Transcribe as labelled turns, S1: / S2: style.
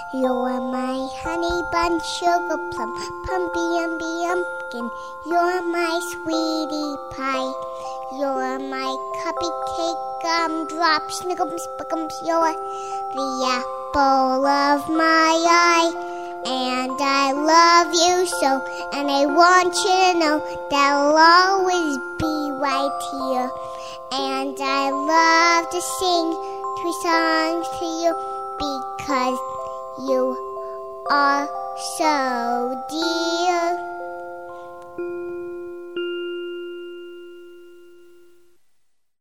S1: You're my honey bun, sugar plum, pumpy umby umpkin. You're my sweetie pie. You're my cupcake gumdrop, snickums, spickums. You're the apple of my eye. And I love you so, and I want you to know that I'll always be right here. And I love to sing 3 songs to you because you are so dear.